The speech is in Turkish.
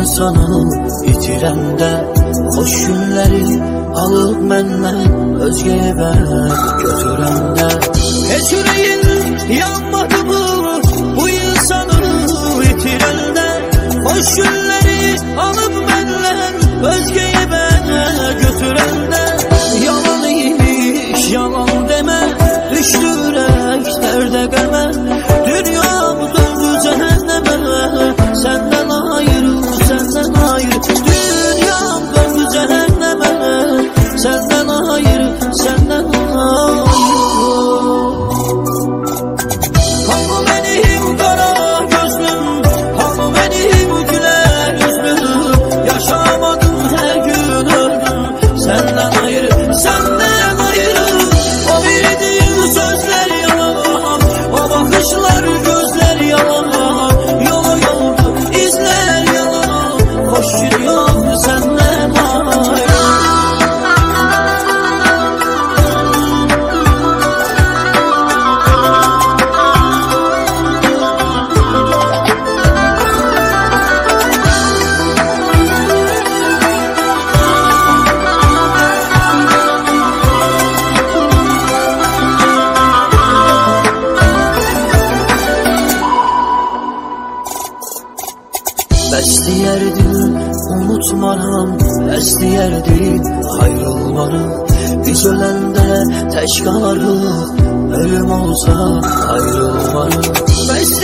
insanı itirende hoş günleri alıp məndən özgeye ben götürende. Heç yüreğin yanmadı mı bu insanı itirende hoş günleri alıp məndən özgeye ben götürende. Yalan imiş yalan deme, düştü yürek derde qəmə. Dünyam döndü cehenneme, senden ayrı senden ayrı. Dünyam döndü cehenneme, senden ayrı senden ayrı. Hanı benim kara gözlüm, hanı benim güler yüzlüm. Yaşamadım her gün öldüm, senden ayrı senden ayrı. O bildiğin sözler yalan, o bakışlar gözler yalan. Yola yoldu izler yalan, hoş gidiyor senden ayrı. Bəsləyərdim, unutmaram, bəsləyərdim, ayrılmaram. Biz öləndə tək qalarıq, ölüm olsa ayrılmarıq.